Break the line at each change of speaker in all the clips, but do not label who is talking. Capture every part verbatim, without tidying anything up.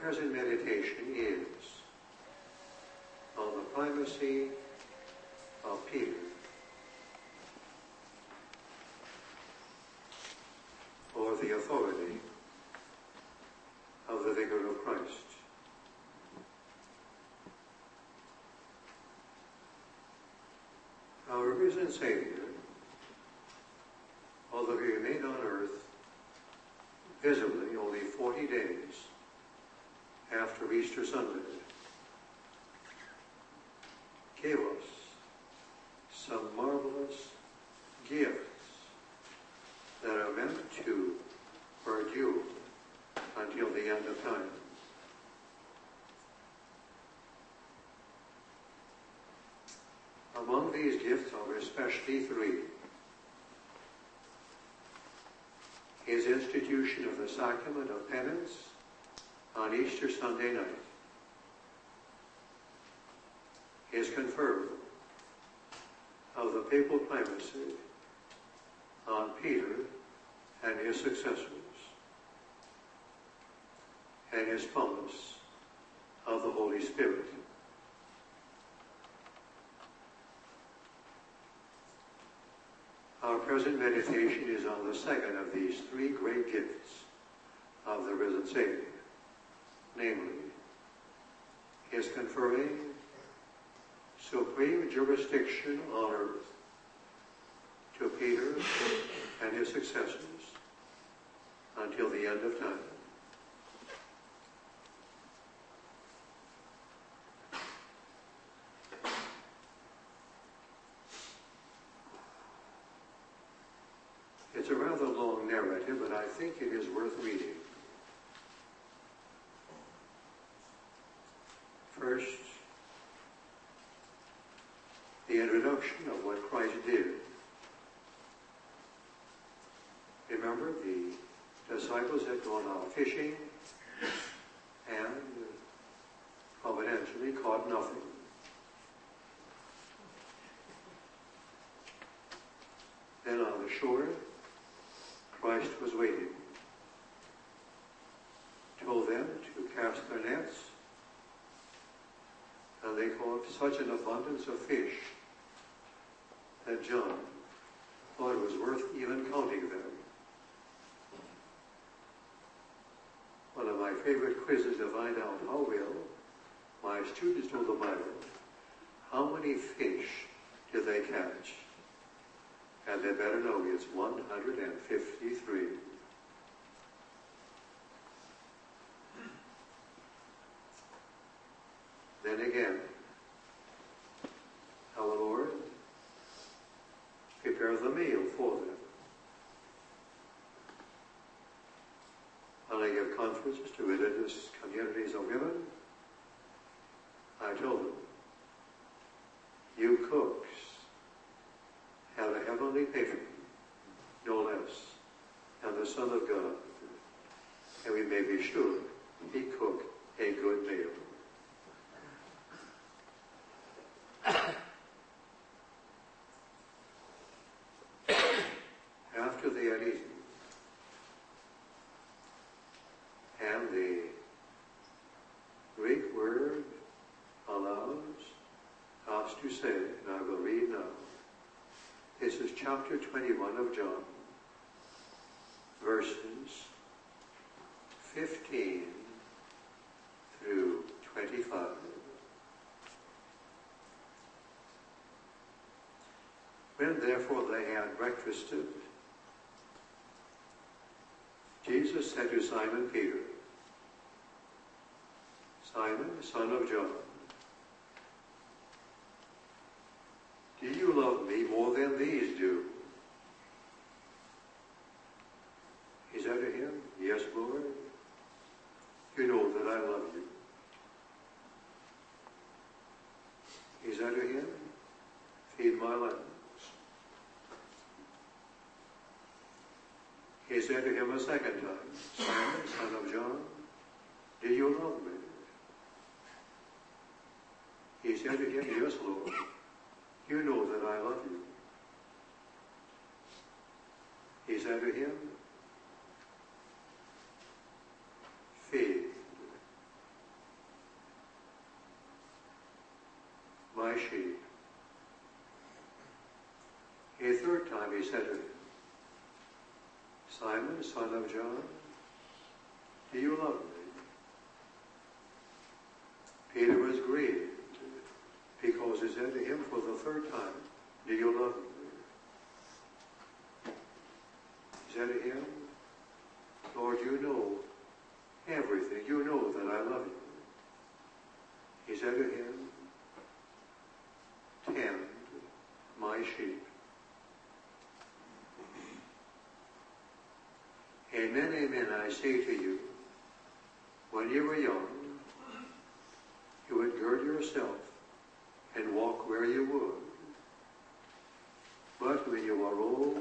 present meditation is on the primacy of Peter or the authority of the vicar of Christ. Our risen Savior, although he remained on earth visibly only forty days after Easter Sunday, gave us some marvelous gifts that are meant to perdure until the end of time. Among these gifts are especially three: his institution of the sacrament of penance on Easter Sunday night, his conferral of the papal primacy on Peter and his successors, and his promise of the Holy Spirit. Our present meditation is on the second of these three great gifts of the risen Savior, namely, his conferring supreme jurisdiction on earth to Peter and his successors until the end of time. It's a rather long narrative, but I think it is worth reading. First, the introduction of what Christ did. Remember, the disciples had gone out fishing and providentially caught nothing. Then on the shore, Christ was waiting, told them to cast their nets, and they caught such an abundance of fish that John thought it was worth even counting them. One of my favorite quizzes to find out how well my students know the Bible. How many fish did they catch? And they better know it's one hundred fifty-three. Then again, our Lord prepared the meal for them. When I give conferences to religious communities of women, I told them, you cooks have a heavenly patron, no less, and the Son of God, and we may be sure he cooked a good meal. After they had eaten, and the Greek word allows us to say, and I will read now. This is chapter twenty-one of John, verses fifteen through twenty-five. When therefore they had breakfasted, Jesus said to Simon Peter, Simon, son of John, do you love me more than these do? He said to him, yes, Lord, you know that I love you. He said to him, feed my lambs. He said to him a second time, Simon, son of John, do you love me? He said to him, yes, Lord, you know that I love you. He said to him, feed my sheep. A third time he said to him, Simon, son of John, do you love me? Peter was grieved because he said to him for the third time, do you love me? He said to him, Lord, you know everything. You know that I love you. He said to him, tend my sheep. Amen, amen, I say to you, when you were young, you would gird yourself and walk where you would. But when you are old,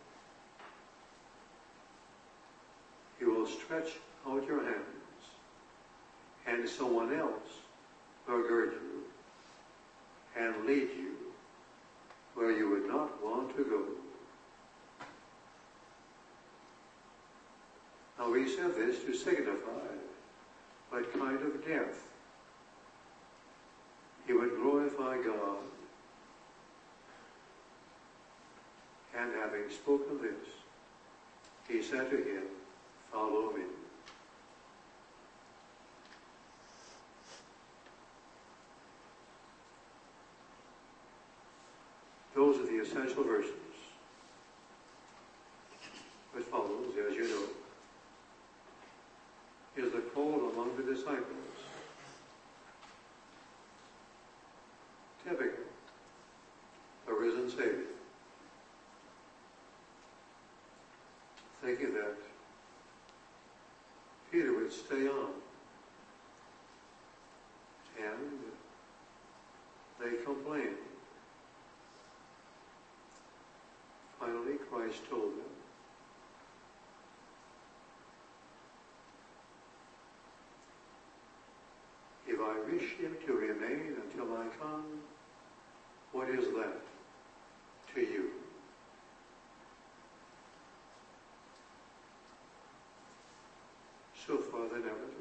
you will stretch out your hands, and someone else will gird you and lead you where you would not want to go. Now we said this to signify what kind of death he would glorify God. And having spoken this, he said to him, follow me. Those are the essential verses. What follows, as you know, is the call among the disciples. Typical, the risen Savior, thinking that Peter would stay on. And they complained. Finally, Christ told them, if I wish him to remain until I come, what is that to you? So far the narrative.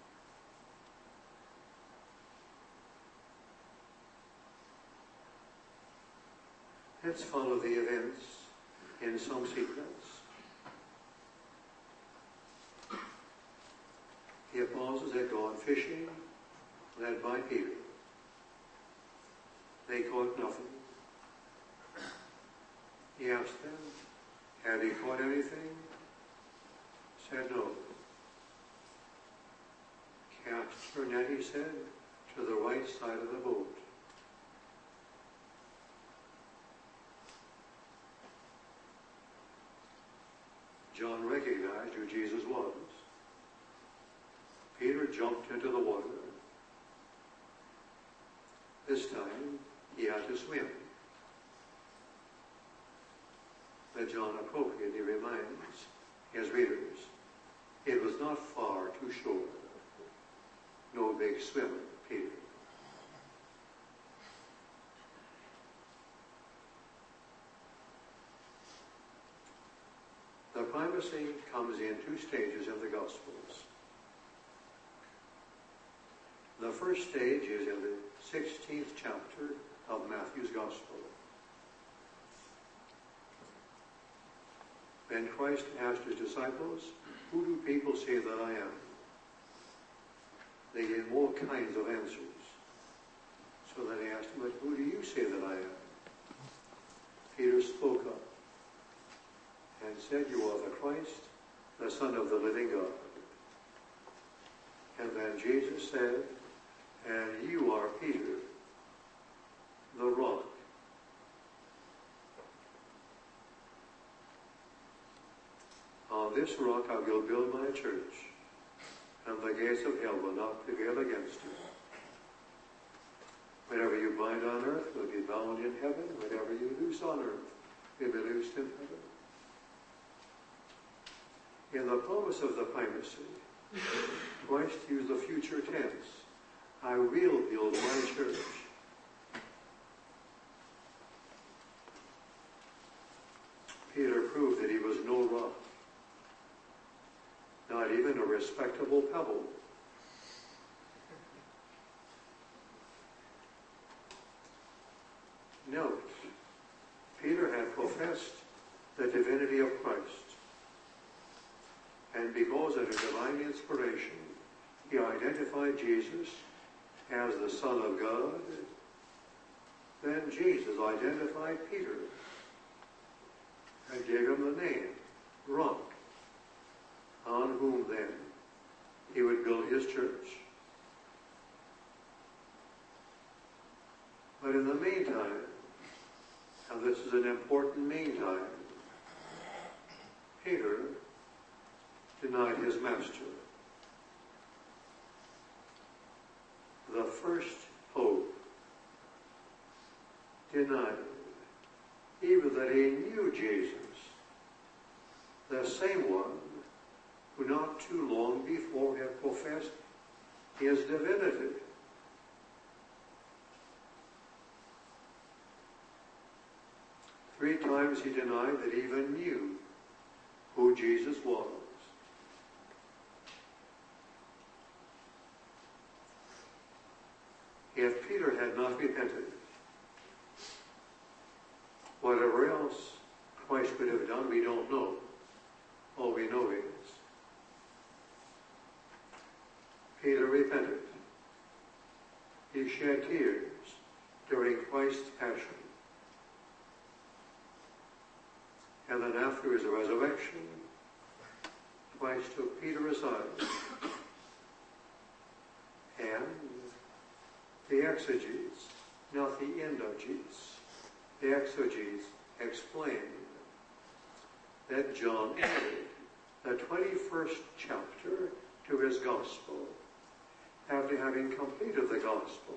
Let's follow the events in some sequence. The apostles had gone fishing, led by Peter. They caught nothing. He asked them, had he caught anything? Said no. Cast your net, he said, to the right side of the boat. John recognized who Jesus was. Peter jumped into the water. This time, he had to swim. But John appropriately reminds his readers, it was not far to shore. No big swimmer, Peter. The primacy comes in two stages in the Gospels. The first stage is in the sixteenth chapter of Matthew's Gospel. When Christ asked his disciples, who do people say that I am? They gave all kinds of answers. So then he asked him, but who do you say that I am? Peter spoke up and said, you are the Christ, the Son of the living God. And then Jesus said, and you are Peter, the rock. On this rock I will build my church, and the gates of hell will not prevail against it. Whatever you bind on earth will be bound in heaven. Whatever you loose on earth will be loosed in heaven. In the promise of the primacy, Christ used the future tense. I will build my church. Peter proved that he was no rock, not even a respectable pebble. Note, Peter had professed the divinity of Christ, and because under divine inspiration he identified Jesus as the Son of God, then Jesus identified Peter and gave him the name, Rock, on whom then he would build his church. But in the meantime, and this is an important meantime, Peter denied his master. The first pope denied even that he knew Jesus, the same one who not too long before had professed his divinity. Three times he denied that he even knew who Jesus was. If Peter had not repented, whatever else Christ could have done, we don't know. All we know is Peter repented. He shed tears during Christ's passion. And then after his resurrection, Christ took Peter aside. And the exegetes, not the endogetes, the exegetes explained that John added the twenty-first chapter to his gospel after having completed the gospel,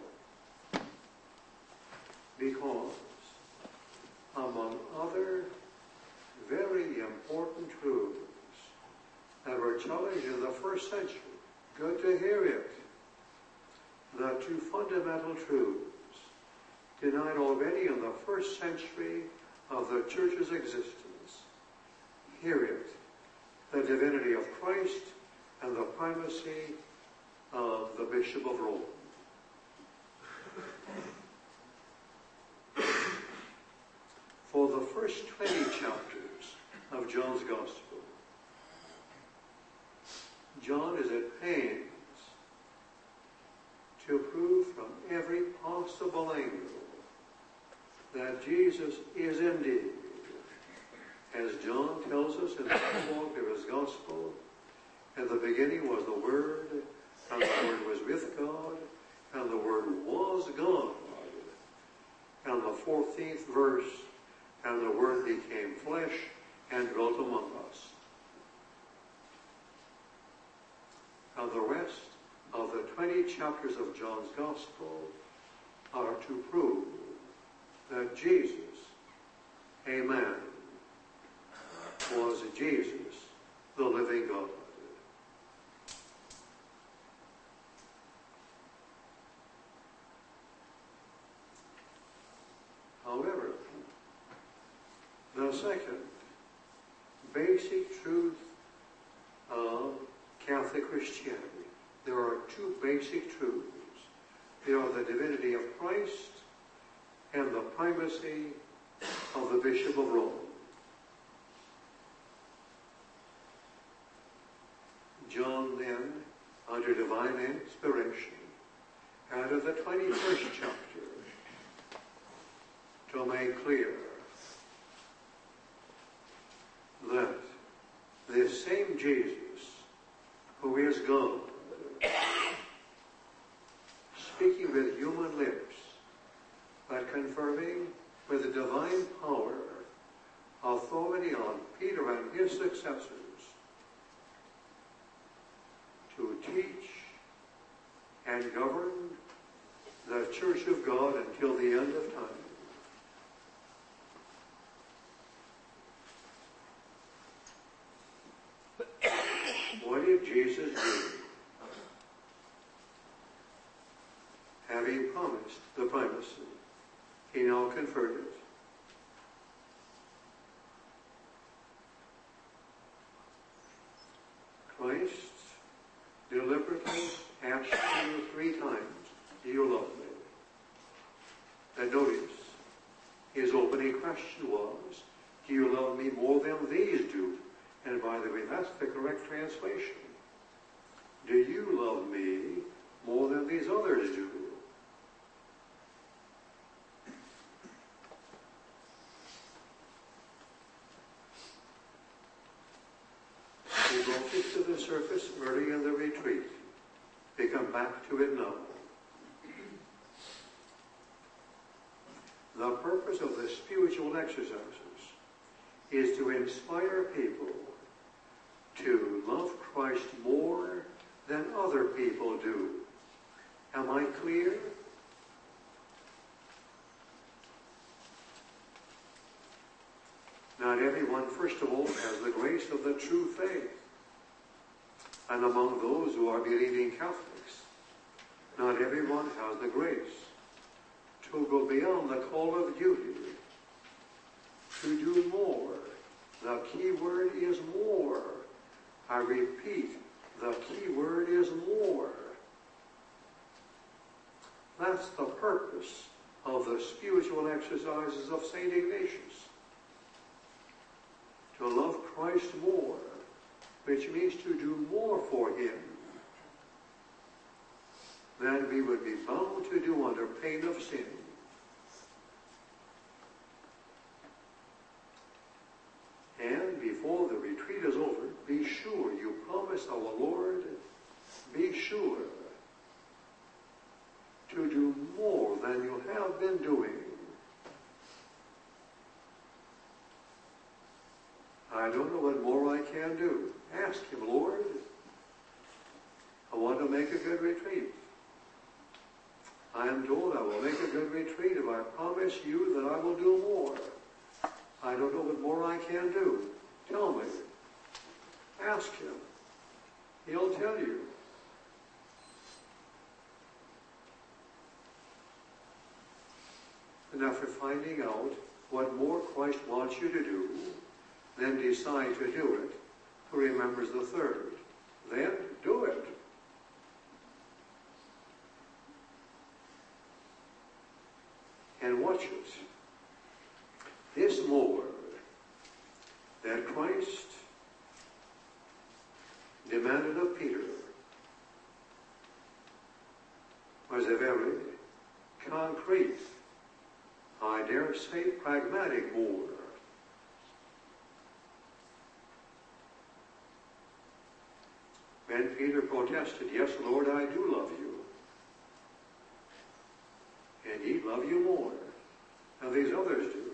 because, among other very important truths that were challenged in the first century, good to hear it, the two fundamental truths denied already in the first century of the church's existence. Hear it, the divinity of Christ and the primacy of the Bishop of Rome. For the first twenty chapters of John's Gospel, John is at pains to prove from every possible angle that Jesus is indeed, as John tells us in the prologue of his Gospel, in the beginning was the Word, and the Word was with God, and the Word was God. And the fourteenth verse, and the Word became flesh and dwelt among us. And the rest of the twenty chapters of John's Gospel are to prove that Jesus, a man, was Jesus, the living God. However, the second basic truth of Catholic Christianity, there are two basic truths. They are the divinity of Christ and the primacy of the Bishop of Rome. John then, under divine inspiration, added the twenty-first chapter to make clear that this same Jesus, who is God, speaking with human lips, but confirming with the divine power, authority on Peter and his successors to teach and govern the Church of God until the end of time. What did Jesus do? Having promised the primacy, he now conferred it. Christ deliberately asked you three times, do you love me? And notice, question was, do you love me more than these do? And by the way, that's the correct translation. Do you love me more than these others do? We brought it to the surface early in the retreat. We come back to it now. The purpose of the spiritual exercises is to inspire people to love Christ more than other people do. Am I clear? Not everyone, first of all, has the grace of the true faith. And among those who are believing Catholics, not everyone has the grace to go beyond the call of duty, to do more. The key word is more. I repeat, the key word is more. That's the purpose of the spiritual exercises of Saint Ignatius. To love Christ more, which means to do more for him than we would be bound to do under pain of sin. And before the retreat is over, be sure you promise our Lord, be sure to do more than you have been doing. I don't know what more I can do. Ask him, Lord, I want to make a good retreat. I am told I will make a good retreat if I promise you that I will do more. I don't know what more I can do. Tell me. Ask him. He'll tell you. And after finding out what more Christ wants you to do, then decide to do it, who remembers the third. Then do it. And watch it. This more that Christ demanded of Peter was a very concrete, I dare say pragmatic more. When Peter protested, yes, Lord, I do love you. Indeed, love you more than these others do.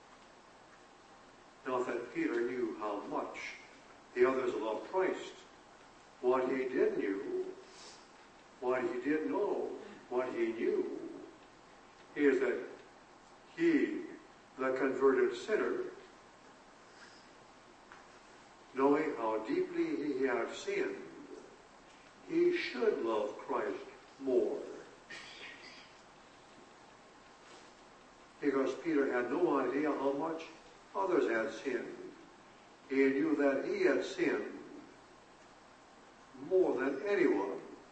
Not that Peter knew how much the others loved Christ. What he did knew, what he did know, what he knew, is that he, the converted sinner, knowing how deeply he had sinned, he should love Christ more. Because Peter had no idea how much others had sinned. He knew that he had sinned more than anyone.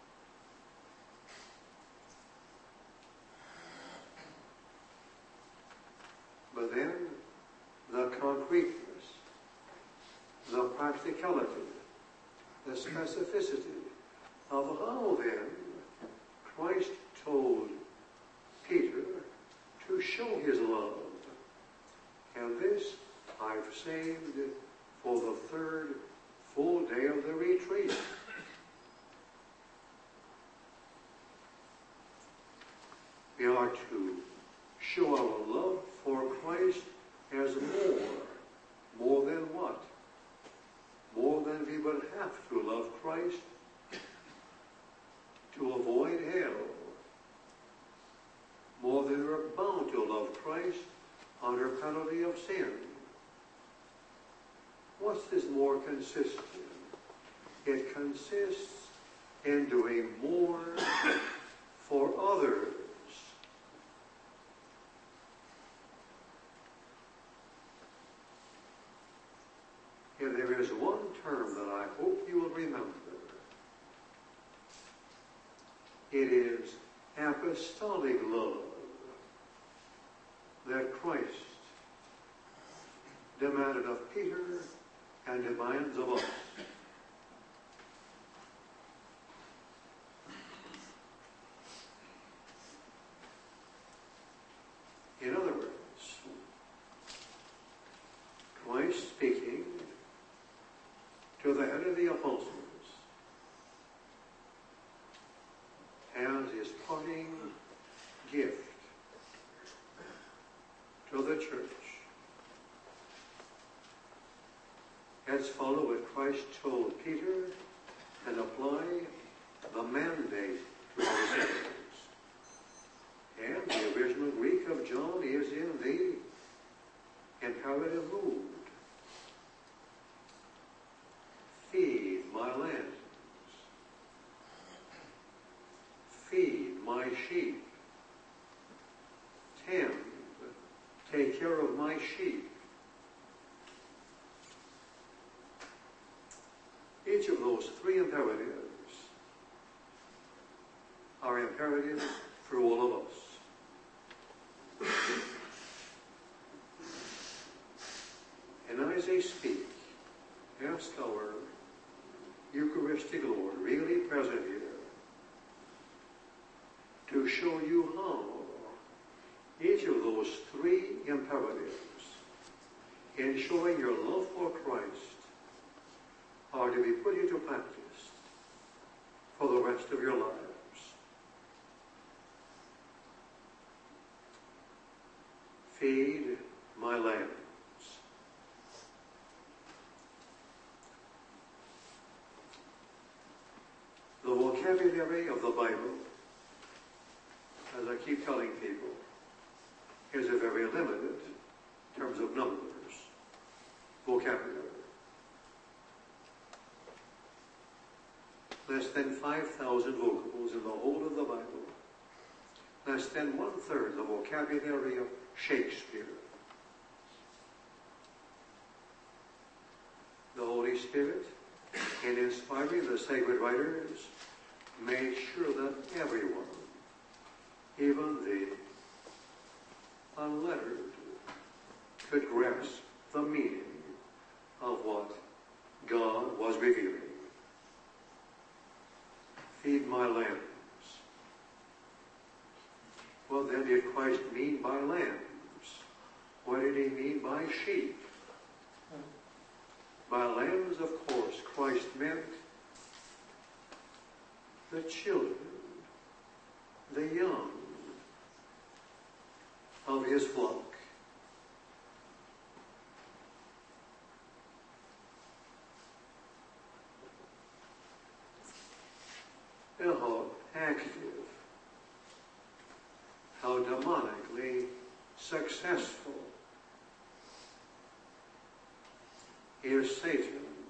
But then, the concreteness, the practicality, the specificity of how then Christ told Peter to show his love. And this I've saved for the third full day of the retreat. We are to show our love for Christ as more. More than what? More than we would have to love Christ to avoid hell. More than we're bound to love Christ under penalty of sin. What's this more consist in? It consists in doing more for others. If there is one term that I hope you will remember, it is apostolic love that Christ demanded of Peter and demands of us. In other words, Christ speaking to the head of the apostles as his parting gift to the church. Let's follow what Christ told Peter and apply the mandate to ourselves. And the original Greek of John is in the imperative mood. Feed my lambs. Feed my sheep. Tend, take care of my sheep. Each of those three imperatives are imperatives for all of us. And as I speak, ask our Eucharistic Lord, really present here, to show you how each of those three imperatives in showing your love for Christ are to be put into practice for the rest of your lives. Feed my lambs. The vocabulary of the Bible, as I keep telling people, is a very limited, in terms of numbers, vocabulary. Less than five thousand vocables in the whole of the Bible. Less than one-third the vocabulary of Shakespeare. The Holy Spirit, in inspiring the sacred writers, made sure that everyone, even the unlettered, could grasp the meaning of what God was revealing. Feed my lambs. What then did Christ mean by lambs? What did he mean by sheep? By lambs, of course, Christ meant the children, the young of his flock. And how active, how demonically successful is Satan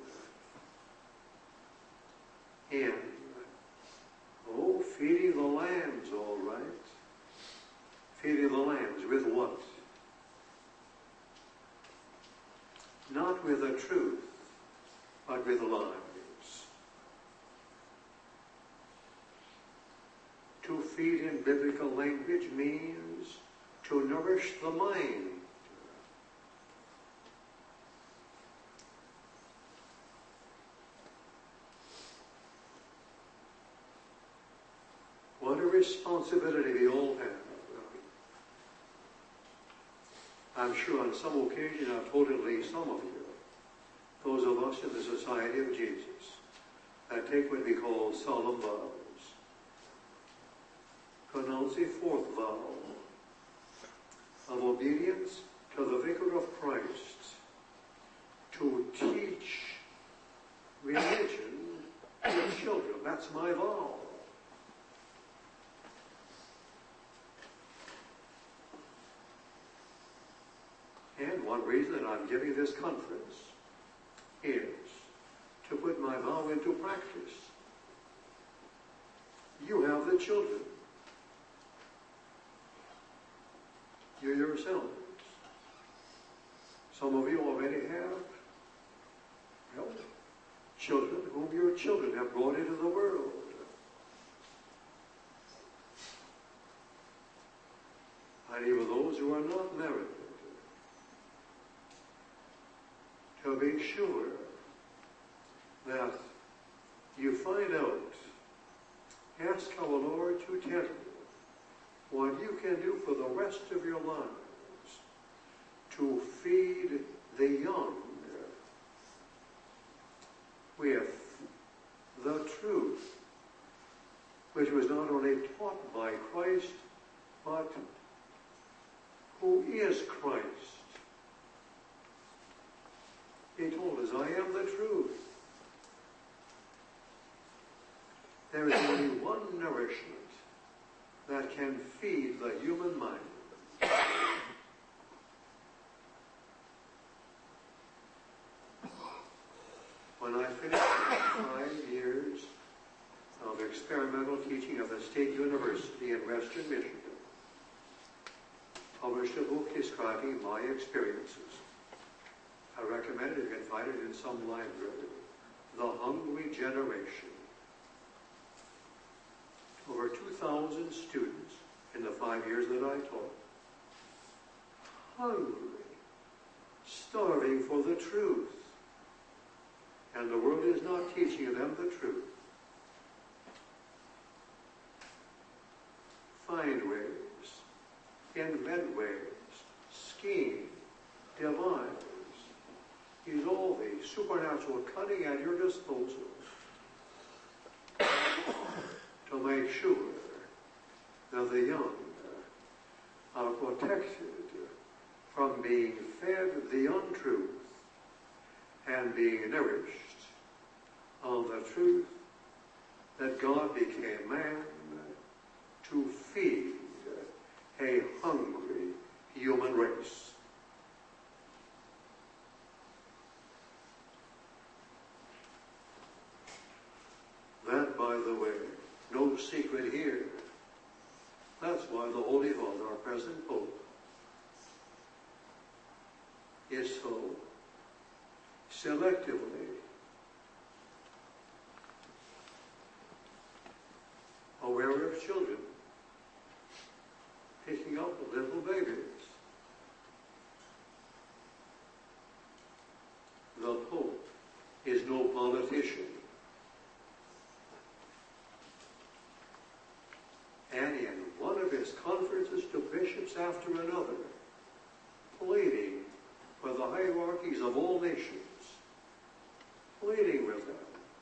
in, oh, feeding the lambs, all right. Feeding the lambs with what? Not with the truth, but with lies. To feed in biblical language means to nourish the mind. What a responsibility we all have. I'm sure on some occasion I've told at least some of you, those of us in the Society of Jesus, that take what we call solemn vows. Pronounce a fourth vow of obedience to the Vicar of Christ to teach religion to children. That's my vow. And one reason that I'm giving this conference is to put my vow into practice. You have the children. You yourselves. Some of you already have, well, children whom your children have brought into the world. And even those who are not married. to be sure that you find out, ask our Lord to tell you what you can do for the rest of your lives to feed the young with the truth, which was not only taught by Christ, but who is Christ. He told us, I am the truth. There is only one nourishment that can feed the human mind. When I finished five years of experimental teaching at the State University in Western Michigan, published a book describing my experiences. I recommend it. You can find it in some library. The Hungry Generation. Over two thousand students in the five years that I taught. Hungry, starving for the truth. And the world is not teaching them the truth. Find ways, invent ways, scheme, devise. Use all the supernatural cunning at your disposal to make sure that the young are protected from being fed the untruth and being nourished on the truth that God became man to feed a hungry human race. That, by the way, no secret here. That's why the Holy Father, our present Pope, is so selectively aware of children, picking up little babies. The Pope is no politician. And in one of his conferences to bishops after another, pleading for the hierarchies of all nations, pleading with them,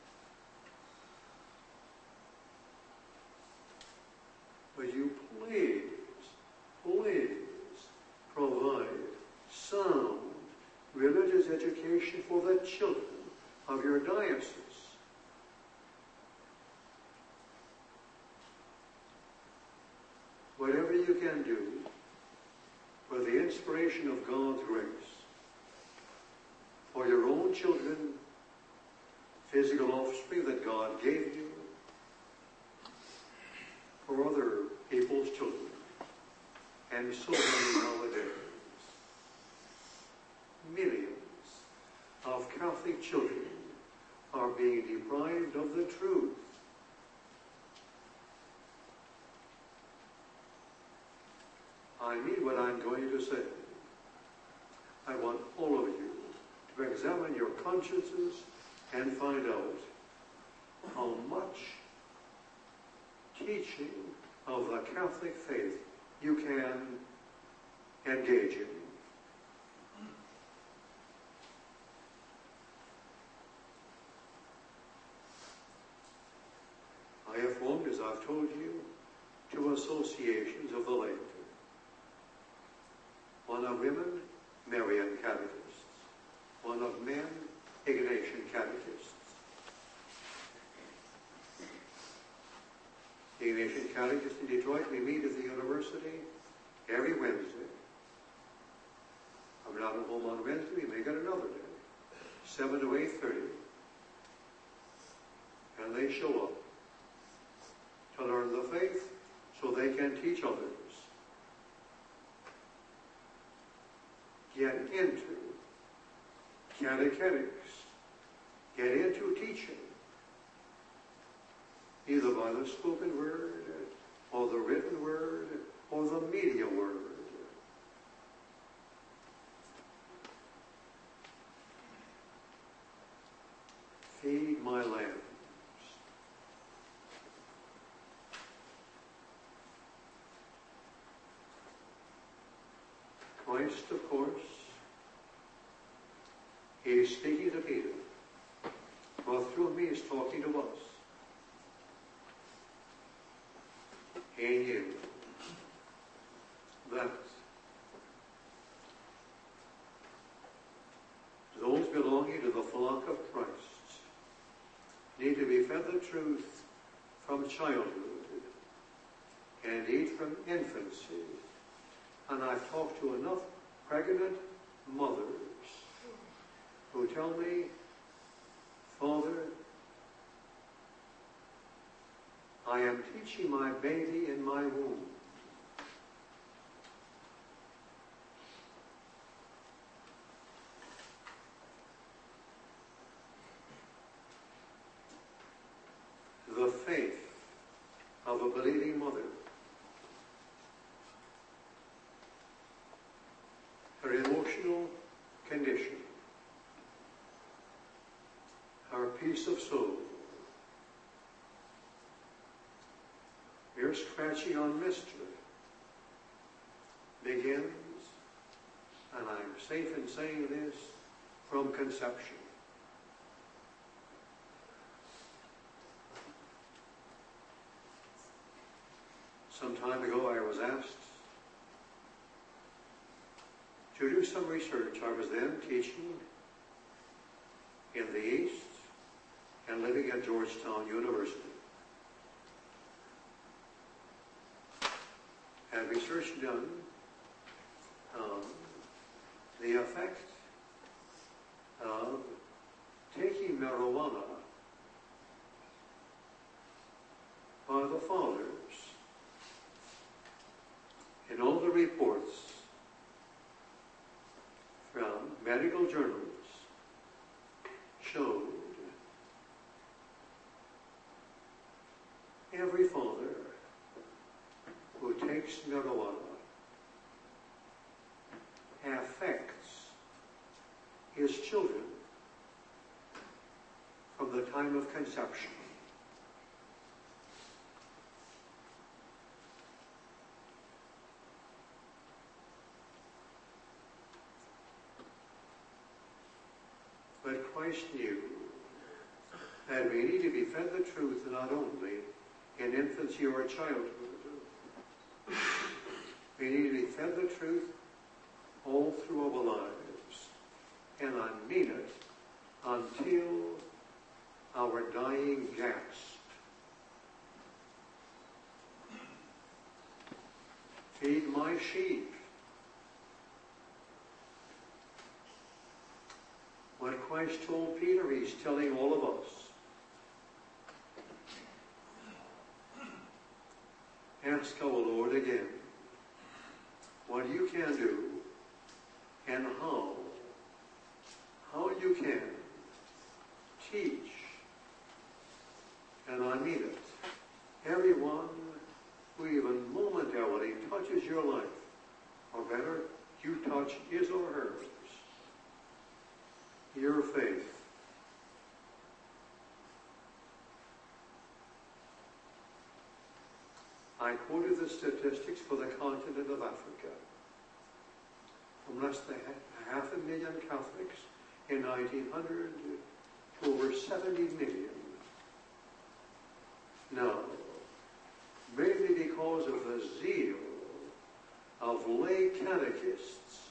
would you please, please provide sound religious education for the children of your diocese? Whatever you can do for the inspiration of God's grace, for your own children, physical offspring that God gave you, for other people's children, and so many nowadays. Millions of Catholic children are being deprived of the truth. I mean what I'm going to say. I want all of you to examine your consciences and find out how much teaching of the Catholic faith you can engage in. I have formed, as I've told you, two associations of the laity. One of women, Marian Catechists. One of men, Ignatian Catechists. The Ignatian Catechists in Detroit, we meet at the university every Wednesday. I'm not at home on Wednesday, we make it another day. seven to eight thirty. And they show up to learn the faith so they can teach others. Get into catechetics. Get into teaching. Either by the spoken word, or the written word, or the media word. Christ, of course, he's speaking to Peter. But through me, he's talking to us. He knew that those belonging to the flock of Christ need to be fed the truth from childhood and indeed from infancy. And I've talked to enough pregnant mothers who tell me, Father, I am teaching my baby in my womb the faith of a believing mother. Her emotional condition, her peace of soul. Your scratching on mystery begins, and I'm safe in saying this, from conception. Some time ago I was asked to do some research. I was then teaching in the East and living at Georgetown University. And research done on the effect of taking marijuana by the fathers. In all the reports from medical journals showed every father who takes marijuana affects his children from the time of conception. But Christ knew that we need to be fed the truth not only in infancy or childhood. We need to be fed the truth all through our lives. And I mean it until our dying gasp. Feed my sheep. What Christ told Peter, he's telling all of us. Ask our Lord again what you can do and how, how you can teach. And I mean it. Everyone who even momentarily touches your life, or better, you touch his or hers, your faith. I quoted the statistics for the continent of Africa. From less than half a million Catholics in nineteen hundred to over seventy million. Now, mainly because of the zeal of lay catechists,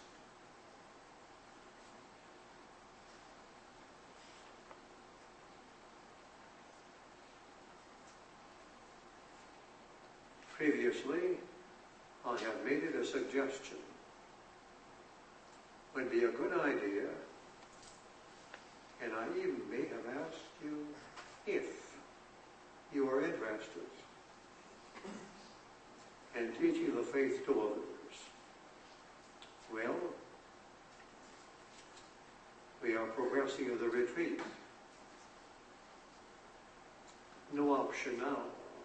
previously, I have made it a suggestion. Would be a good idea, and I even may have asked you if you are interested in teaching the faith to others. Well, we are progressing in the retreat. No option now.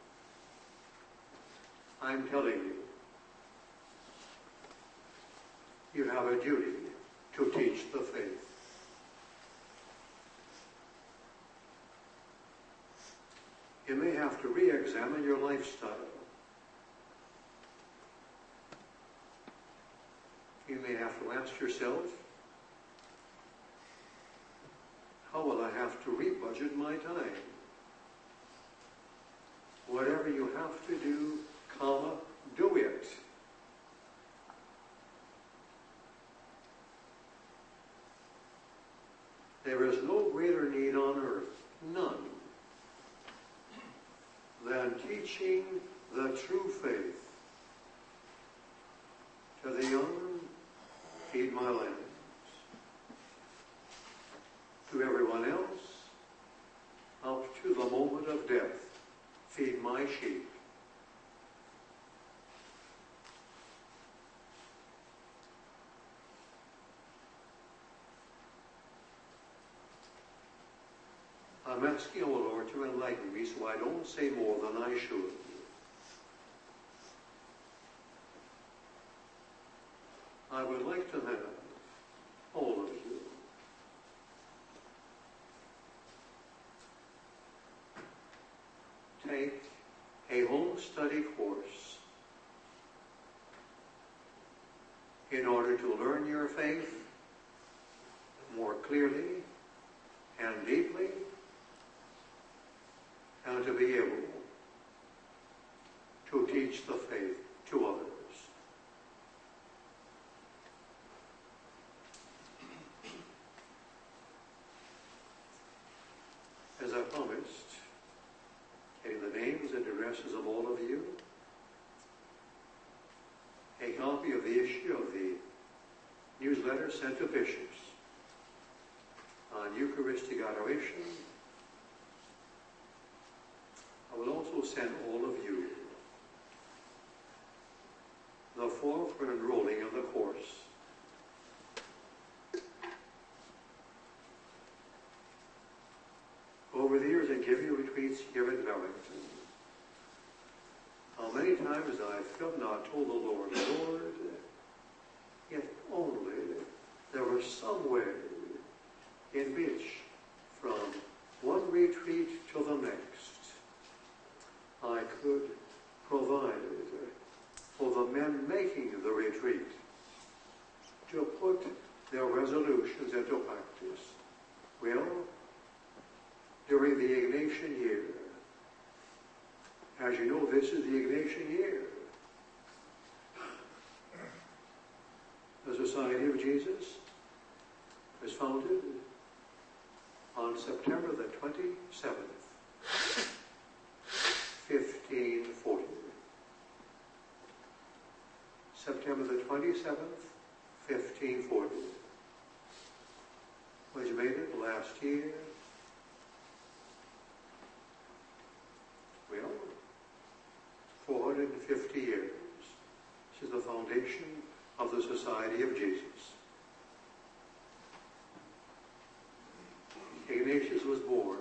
I'm telling you, you have a duty to teach the faith. You may have to re-examine your lifestyle. You may have to ask yourself, how will I have to rebudget my time? Whatever you have to do, comma, do it. There is no greater need on earth, none, than teaching the true faith. To the young, feed my lambs. To everyone else, up to the moment of death, feed my sheep. I'm asking, O Lord, to enlighten me so I don't say more than I should. I would like to have all of you take a home study course in order to learn your faith more clearly and deeply, and to be able to teach the faith to others. As I promised, getting the names and addresses of all of you, a copy of the issue of the newsletter sent to bishops on Eucharistic adoration. I will also send all of you the form for enrolling in the course. Over the years in giving retreats here in Wellington, how many times I felt not told the Lord, Lord, if only there was some way in which from one retreat to the next I could provide for the men making the retreat to put their resolutions into practice. Well, during the Ignatian year, as you know, this is the Ignatian year. The Society of Jesus was founded on September the twenty-seventh, fifteen forty. September the twenty-seventh, fifteen forty. Which made it last year, well, four hundred fifty years. This is the foundation of the Society of Jesus. Ignatius was born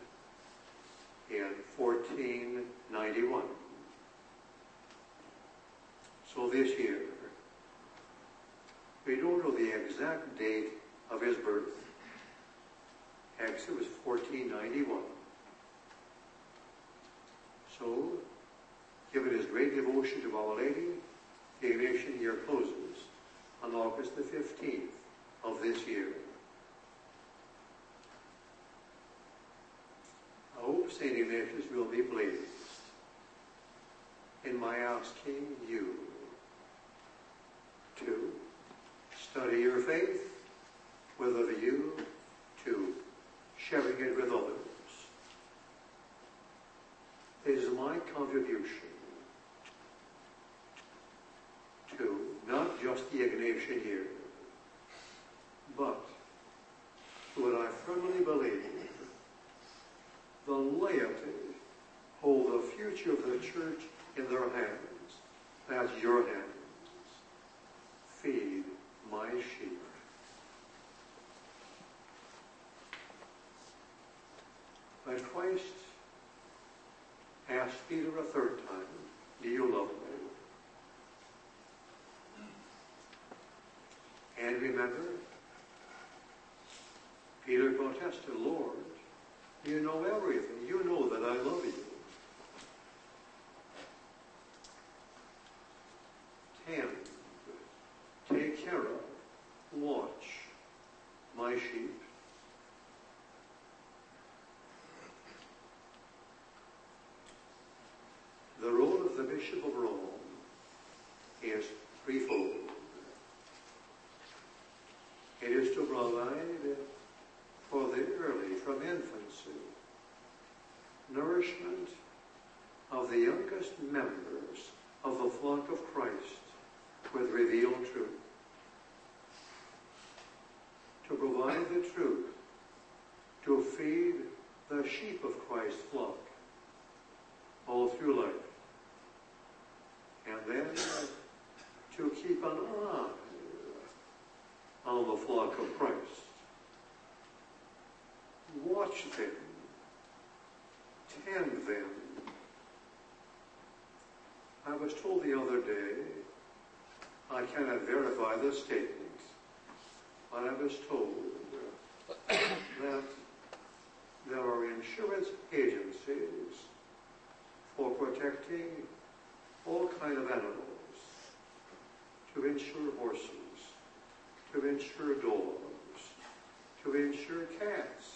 in fourteen ninety-one. So this year, we don't know the exact date of his birth. Actually, it was fourteen ninety-one. So, given his great devotion to Our Lady, the Ignatian year closes on August the fifteenth of this year. I hope Saint Ignatius will be pleased in my asking you to study your faith with a view to sharing it with others. It is my contribution to not just the Ignatian year, but to what I firmly believe the laity hold the future of the church in their hands. That's your hands. Feed my sheep. But Christ asked Peter a third time, do you love me? And remember, Peter protested, Lord, you know everything. You know that I love you. Tend, take care of threefold. It is to provide for the early, from infancy, nourishment of the youngest members of the flock of Christ with revealed truth. To provide the truth, to feed the sheep of Christ's flock all through life. And then to keep an eye on the flock of Christ. Watch them, tend them. I was told the other day, I cannot verify this statement, but I was told that there are insurance agencies for protecting all kinds of animals, to insure horses, to insure dogs, to insure cats,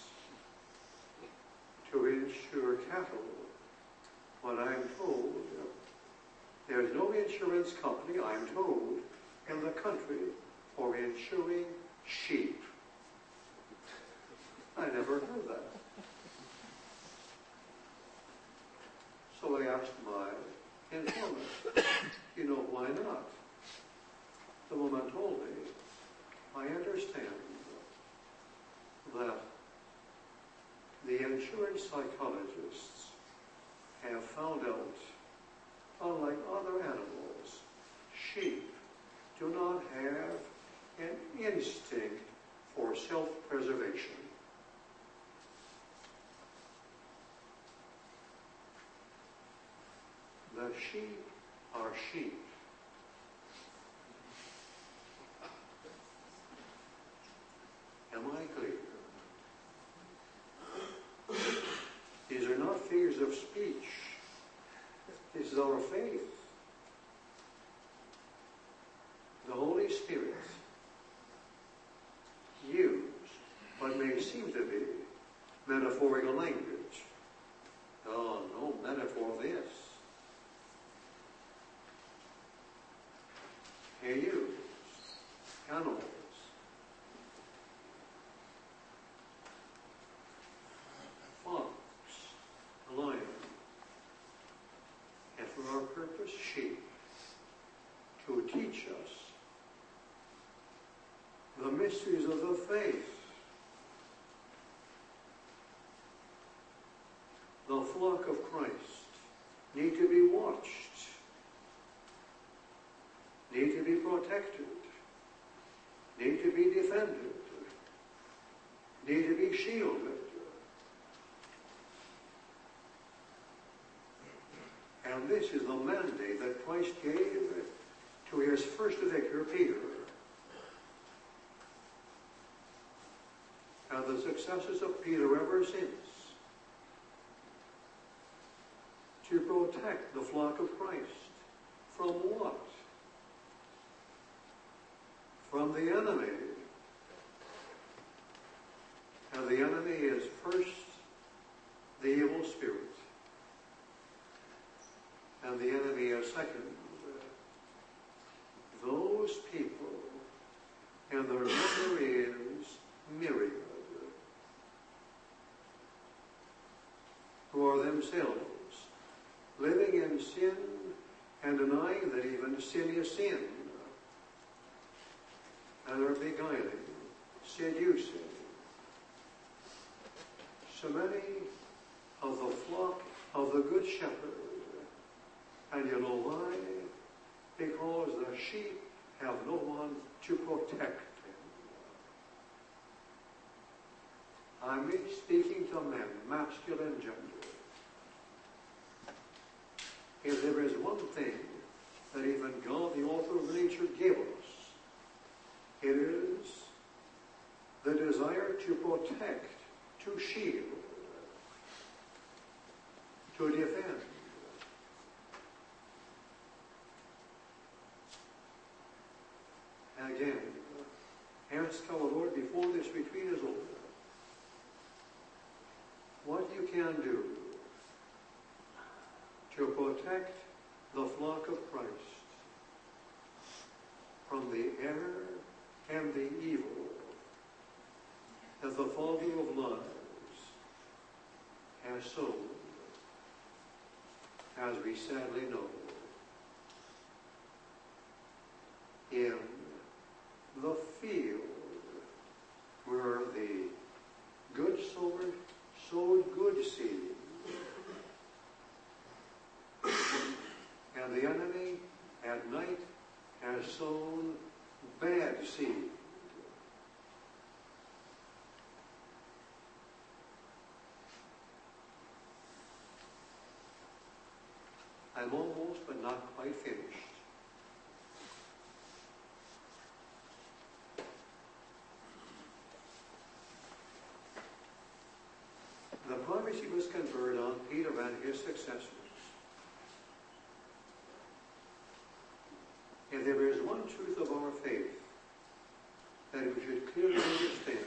to insure cattle. But I'm told there's no insurance company, I'm told, in the country for insuring sheep. I never heard that. So I asked my informant, you know, why not? The woman told me, I understand that the insurance psychologists have found out, unlike other animals, sheep do not have an instinct for self-preservation. The sheep are sheep. Am I clear? These are not figures of speech. This is our faith. The Holy Spirit used what may seem to be metaphorical language. Oh, no metaphor this. He used animals. Fox, lion, and for our purpose, sheep, to teach us the mysteries of the faith. The flock of Christ need to be watched, need to be protected, need to be defended, need to be shielded. And this is the mandate that Christ gave to his first vicar, Peter. And the successors of Peter ever since, to protect the flock of Christ. From what? From the enemy. And the enemy is first the evil spirit. And the enemy is second those people, and their number is myriad, who are themselves living in sin and denying that even sin is sin, and are beguiling, seducing so many of the flock of the Good Shepherd. And you know why? Because the sheep have no one to protect them. I'm speaking to men, masculine gender. If there is one thing that even God, the author of nature, gave us, it is the desire to protect, to shield, to defend. Again, ask our Lord before this retreat is over what you can do to protect the flock of Christ from the error and the evil that the Father of lies has sown, as we sadly know, in the field where the good sower sowed good seed, and the enemy at night has sown bad seed. I'm almost but not quite finished. The prophecy was conferred on Peter and his successors. And there is one truth of our faith that we should clearly understand,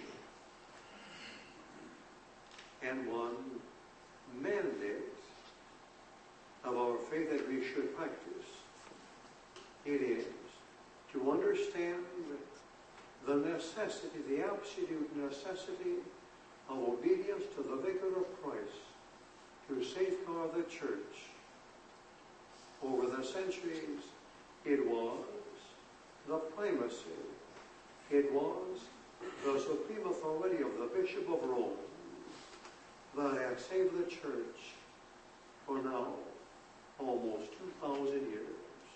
and one mandate of our faith that we should practice. It is to understand the necessity, the absolute necessity of obedience to the Vicar of Christ to safeguard the church. Over the centuries, it was the primacy, it was the supreme authority of the Bishop of Rome that has saved the church for now almost two thousand years.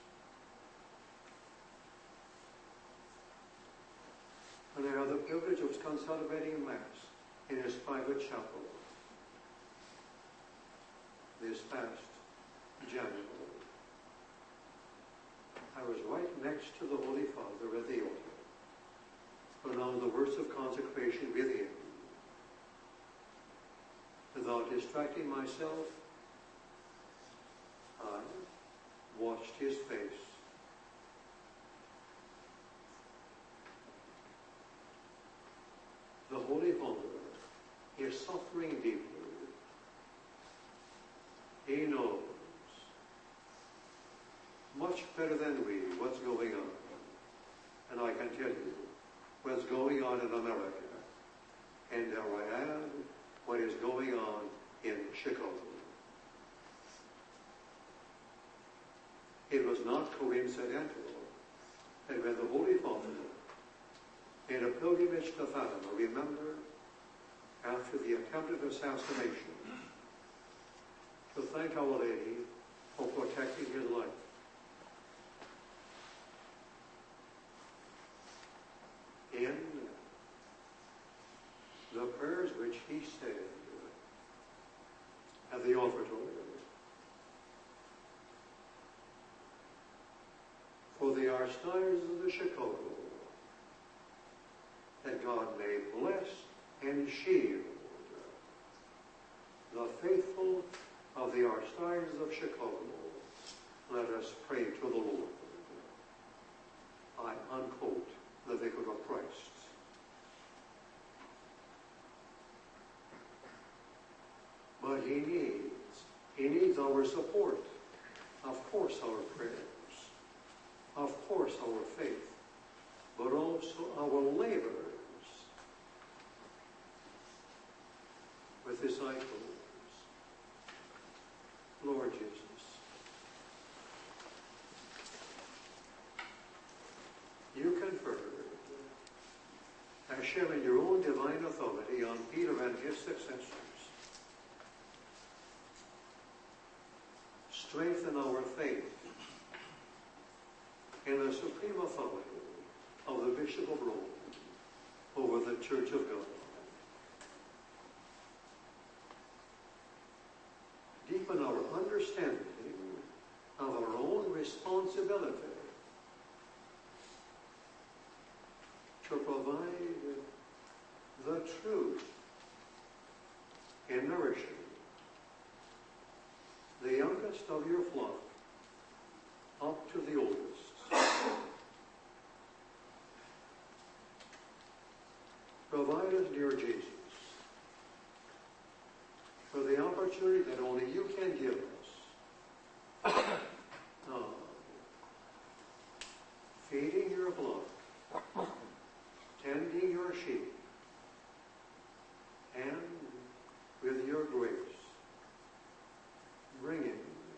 And I have the privilege of celebrating Mass in his private chapel this past January. I was right next to the Holy Father at the altar, pronounced the words of consecration with him. Without distracting myself, I watched his face. The Holy Father is suffering deeply. He knows much better than we what's going on. And I can tell you what's going on in America. And there I am, what is going on in Chicago. It was not coincidental that when the Holy Father made a pilgrimage to Fatima, remember, after the attempted assassination, to thank Our Lady for protecting his life. In the prayers which he said at the offertory for the Archdiocese of Chicago, that God may bless and shield the faithful of the Archdiocese of Chicago. Let us pray to the Lord. I unquote the Vicar of Christ. But he needs, he needs our support. Of course our prayers. Of course our faith. But also our labors with disciples. Lord Jesus, you conferred, as sharing your own divine authority on Peter and his successors. Strengthen our faith in the supreme authority of the Bishop of Rome over the Church of God. Deepen our understanding of our own responsibility to provide the truth in nourishing the youngest of your flock up to the oldest. Provide us, dear Jesus, for the opportunity that only you can give us. uh, feeding your flock, tending your sheep, and with your grace, bringing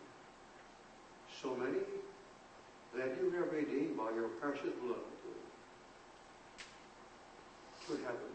so many that you have redeemed by your precious blood to heaven.